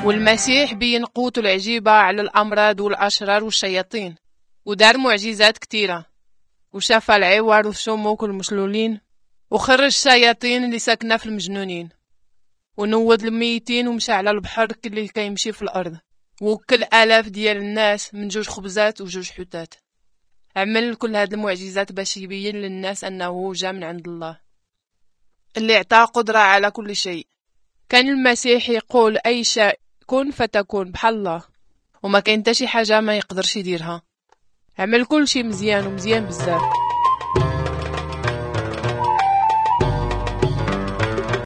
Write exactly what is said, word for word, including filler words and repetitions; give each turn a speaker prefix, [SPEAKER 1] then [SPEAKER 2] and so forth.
[SPEAKER 1] والمسيح بين قوته العجيبة على الأمراض والأشرار والشياطين، ودار معجزات كتيرة، وشفى العوار والشموك والمشلولين، وخرج الشياطين اللي ساكنة في المجنونين، ونود الميتين ومشى على البحر اللي كيمشي في الأرض، وكل آلاف ديال الناس من جوج خبزات وجوج حوتات. عمل كل هاد المعجزات باش يبين للناس أنه جا من عند الله اللي اعطاه قدرة على كل شيء. كان المسيح يقول أي شيء كن فتكون بحال الله، وما كاين حتى شي حاجة ما يقدرش يديرها. عمل كل شي مزيان ومزيان بزاف.